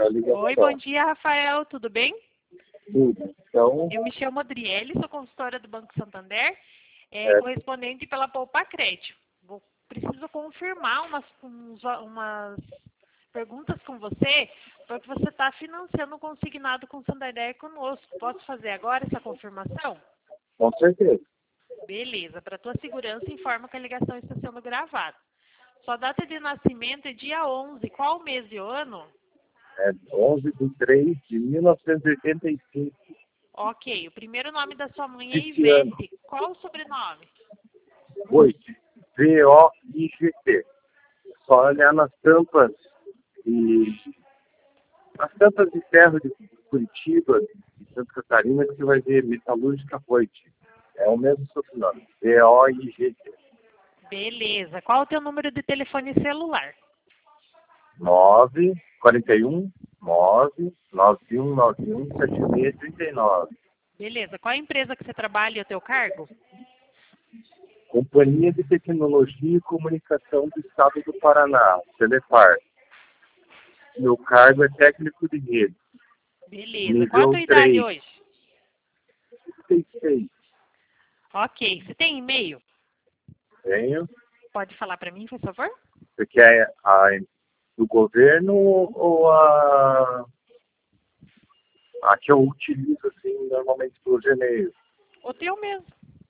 a ligação. Oi, bom dia, Rafael, tudo bem? Tudo. Então, Eu me chamo Adriele, sou consultora do Banco Santander, É. correspondente pela Poupa Crédito. Preciso confirmar umas perguntas com você, porque você está financiando um consignado com o Santander conosco. Posso fazer agora essa confirmação? com certeza. Beleza, para tua segurança, informa que a ligação está sendo gravada. Sua data de nascimento é dia 11, qual mês e ano? É 11/3/1985. Ok, o primeiro nome da sua mãe é Cristiano. Ivete. Qual o sobrenome? Voigt. Voigt. Só olhar nas tampas de ferro de Curitiba, de Santa Catarina, que você vai ver Metalúrgica Voigt. É o mesmo sobrenome. Voigt. Beleza. Qual o teu número de telefone celular? 941917639. Beleza. Qual a empresa que você trabalha e o teu cargo? Companhia de Tecnologia e Comunicação do Estado do Paraná, Celepar. Meu cargo é técnico de rede. Beleza. Qual a tua Nível idade 3. hoje? 36. Ok. Você tem e-mail? Tenho. Pode falar para mim, por favor? Você quer a do governo ou a que eu utilizo assim, normalmente pelo Gmail? O teu mesmo.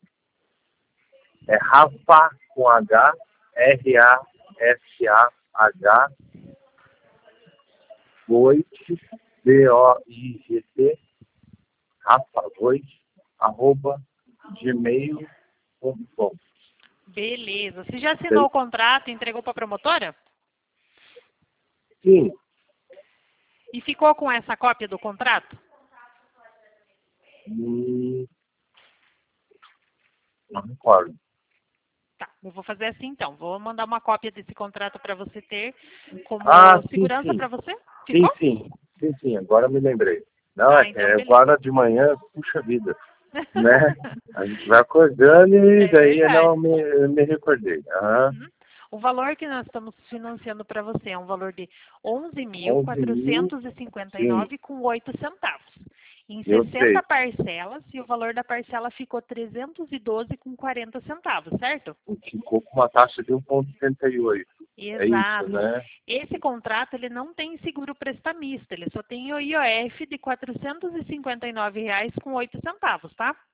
É Rafa com H, RAFAH, Voigt, VOIGT, Rafa Voigt, @gmail.com. Beleza. Você já assinou o contrato e entregou para a promotora? Sim. E ficou com essa cópia do contrato? Não recordo. Tá, eu vou fazer assim então. Vou mandar uma cópia desse contrato para você ter como segurança para você. Ficou? Sim, agora eu me lembrei. Não, Então agora de manhã, puxa vida, né? A gente vai acordando e daí eu me recordei. Uhum. O valor que nós estamos financiando para você é um valor de 11.459,08 em 60 parcelas, e o valor da parcela ficou 312,40 certo? Ficou com uma taxa de 1,78. Exato. É isso, né? Esse contrato ele não tem seguro prestamista, ele só tem o IOF de R$ 459,08, tá?